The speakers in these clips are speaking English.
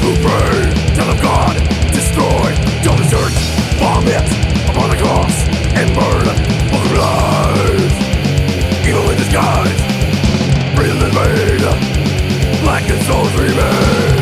who pray, death of God, destroy, don't desert, vomit upon the cross, and burn, full of lies. Evil in disguise, breathe in vain, blackened souls remain.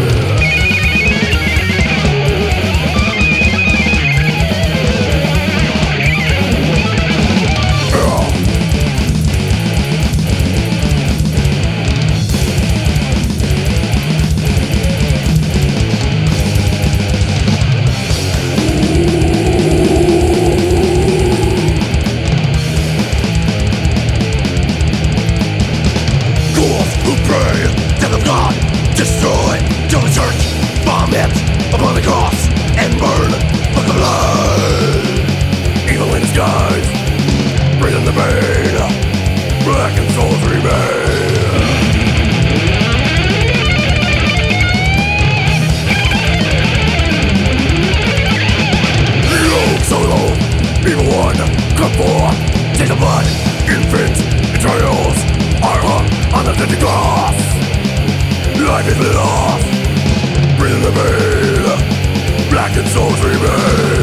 Destroy, don't search, vomit upon the cross, and burn like a light. Evil in disguise, breathe in the vein, blackened souls remain. Low, so low, evil one, come forth, take the blood, infant entrails are hung on the deadly cross. Life is lit off, breathe in the vein, blackened souls remain.